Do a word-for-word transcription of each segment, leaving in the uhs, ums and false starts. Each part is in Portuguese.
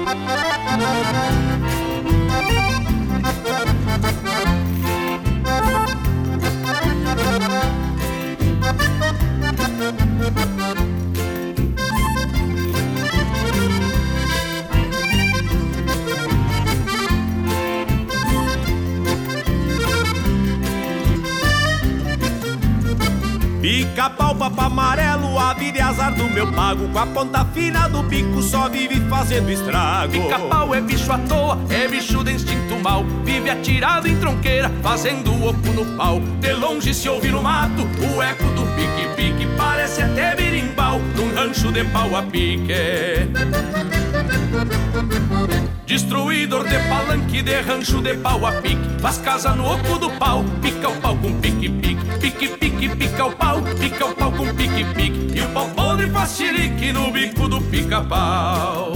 Pica-pau, papo amarelo, a vida e azar do meu pago. Com a ponta fina do bico só vive fazendo estrago. Pica-pau é bicho à toa, é bicho de instinto mau. Vive atirado em tronqueira, fazendo oco no pau. De longe se ouve no mato o eco do pique-pique. Parece até berimbau num rancho de pau a pique. Destruidor de palanque, de rancho de pau a pique. Faz casa no oco do pau, pica o pau com pique-pique. Pique-pique, pica o pau, pica o pau com pique-pique. E o pau podre faz xerique no bico do pica-pau.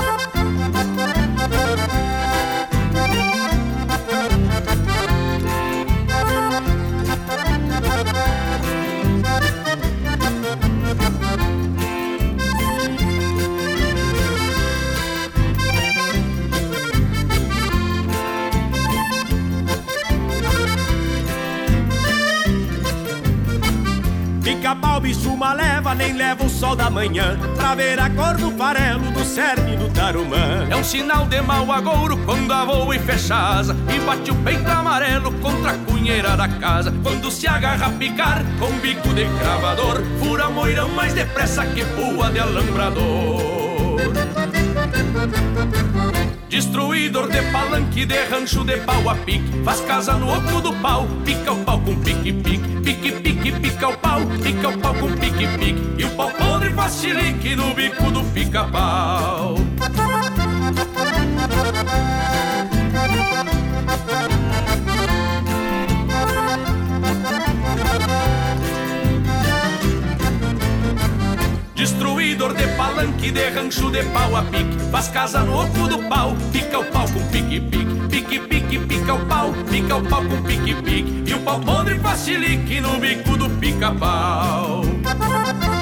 Pica-pau, bicho uma leva, nem leva o sol da manhã pra ver a cor do farelo do cerne do tarumã. É um sinal de mau agouro quando avoa e fecha a asa e bate o peito amarelo contra a cunheira da casa. Quando se agarra a picar com bico de cravador, fura moirão mais depressa que pua de alambrador. Destruidor de palanque, de rancho de pau a pique. Faz casa no oco do pau, pica o pau com pique-pique. Pique-pique, pica o pau, pica o pau com pique-pique. E o pau podre faz xilique no bico do pica-pau. Destruidor de palanque, de rancho de pau a pique. Faz casa no oco do pau, pica o pau com pique-pique. Pique-pique, pica o pau, pica o pau com pique-pique. E o pau podre faz xilique no bico do pica-pau.